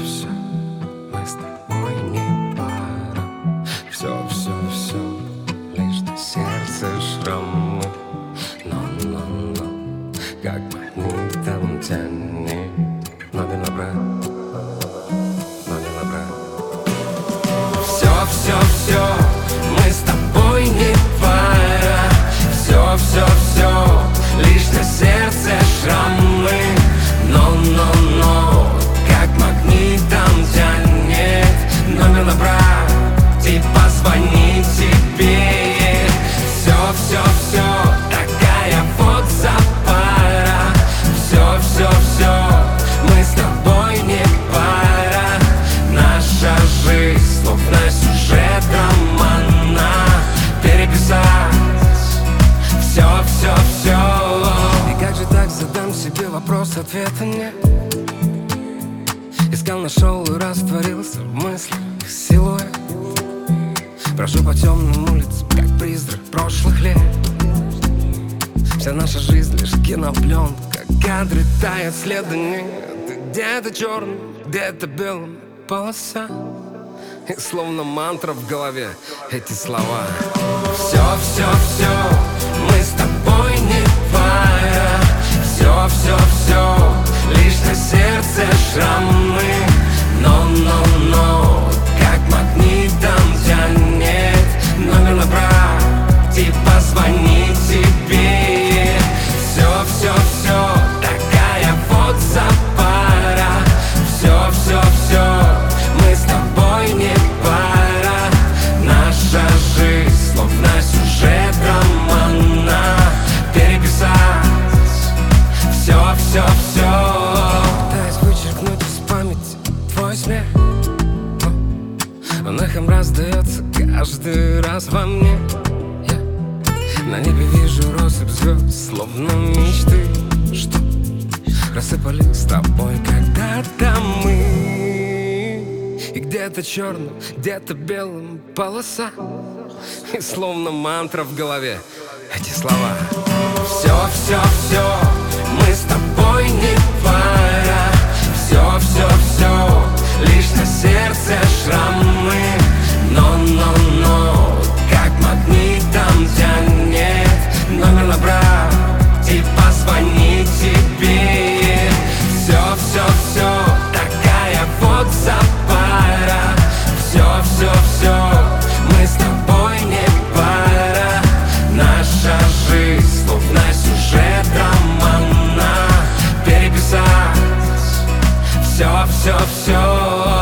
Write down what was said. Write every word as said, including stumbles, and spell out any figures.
все, мы с тобой не пара. Все, все, все, лишь на сердце шрамы. Но, но, но, как магнитом тянет. Но не набрать, но не набрать. Все, все, все, мы с тобой не пара. Все, все, все, лишь на сердце шрамы. Но, но, но, как магнитом тянет. Номер набрать и позвонить тебе. Все, все, все, такая вот запара. Все, все, все, мы с тобой не пара. Наша жизнь словно сюжет романа. Переписать все, все, все. И как же так, задам себе вопрос, ответа нет. Искал, нашел и растворился в мыслях силуэт. Брожу по темным улицам, как призрак прошлых лет. Вся наша жизнь лишь кинопленка, кадры тают, следа нет. И где-то черным, где-то белым полоса. И словно мантра в голове эти слова. Все, все, все, мы с тобой не пара. Все, все, все, лишь на сердце шрамы. Но, но, но, как магнитом тянет. Номер набрать и позвонить тебе. Все, все, все, такая вот запара. Все, все, все, мы с тобой не пара. Наша жизнь словно сюжет романа. Переписать все, все, все. Пытаюсь вычеркнуть из памяти твой смех. Он эхом раздается каждый раз во мне. Я на небе вижу россыпь звезд, словно мечты, что рассыпались с тобой когда-то мы. И где-то черным, где-то белым полоса. И словно мантра в голове эти слова. Все, все, все, мы с тобой не пара. Все, все, все, лишь на сердце шрамы. Но, но, но, как магнитом тянет. Номер набрать и позвонить тебе. Все, все, все, такая вот запара. Все, все, все, мы с тобой не пара. Наша жизнь словно сюжет романа. Переписать все, все, все.